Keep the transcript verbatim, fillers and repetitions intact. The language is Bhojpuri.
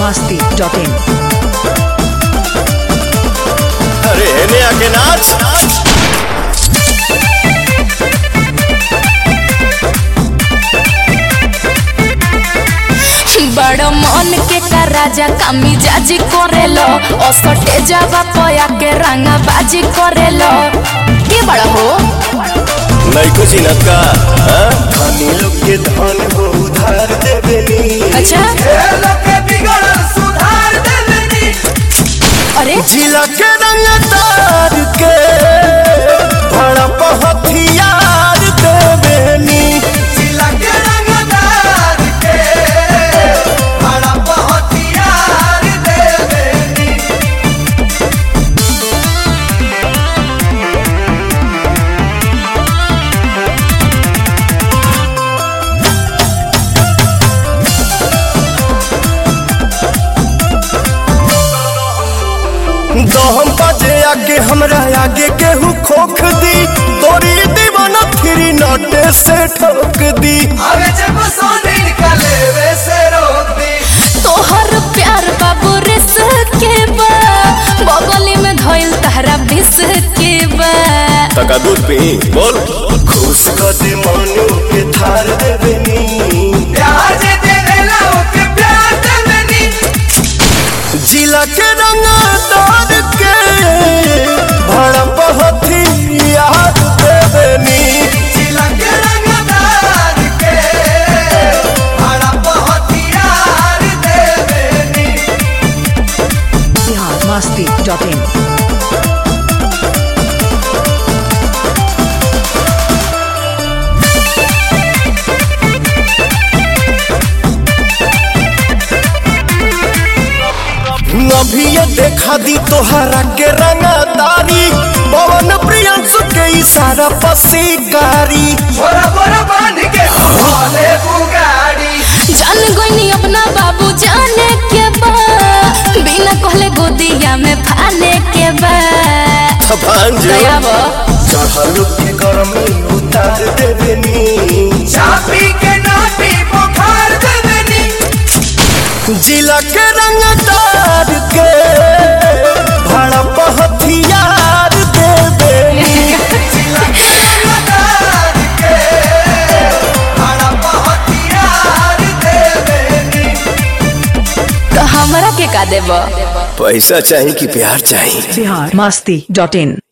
मस्ती डॉट इन। अरे हेने आके नाच बड़ मन के का राजा कामी जाजी करेलो असटे जावा पया के रंगा बाजी करेलो के बड़ा हो नहीं कुछ इनत का धनी लोग के धन हो उधार देवेनी। अच्छा लोग के बिगड़ल सुधार देवेनी। अरे जिला के रंग तार के बड़ा हथियार देवेनी। जिला के रंग तार के बड़ा हथियार देवेनी। दहम बाजे आगे हमरा आगे केहू खोख दी तोरी दीवाना फिरी नाटे से ठोक दी। अबे जब सोने निकाले वैसे रोक दी। तोहर प्यार बाबू रिस के बा बगली में धइल तहरा बिस के बा तका दूध पी बोल खुश कर दे मानो के थार देवेनी। प्यार जे देवेला ओके प्यार देवेनी। जिला के रंग तार के बड़ा हथियार देवेनी। जिला के रंग तार के बड़ा हथियार देवेनी। बिहार मस्ती डॉट इन। अभी ये देखा दी तोहरा के रंगदारी पवन प्रियंशु के इशारा पसीगारी। बोरा बोरा बांध के भोले बुगाड़ी। जान गोइनी अपना बाबू जाने के बा बिना कहले गोदिया में फाने के बा दयावा चढ़ल के गरमी उतार देवेनी। चापी के नापी बुखार देवेनी। जिला के रंग तार के भड़प हथियार देवेनी। जिला के रंग तार के भड़प हथियार देवेनी। तो हमरा के का देबो पैसा चाहिए कि प्यार चाहिए। बिहार मस्ती डॉट इन।